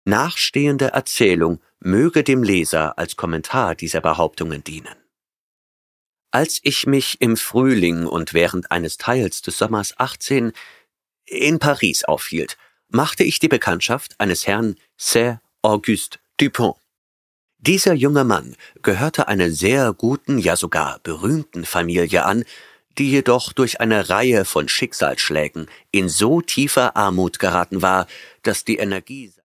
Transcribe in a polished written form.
Nachstehende Erzählung möge dem Leser als Kommentar dieser Behauptungen dienen. Als ich mich im Frühling und während eines Teils des Sommers 18 in Paris aufhielt, machte ich die Bekanntschaft eines Herrn Sir Auguste Dupin. Dieser junge Mann gehörte einer sehr guten, ja sogar berühmten Familie an, die jedoch durch eine Reihe von Schicksalsschlägen in so tiefer Armut geraten war, dass die Energie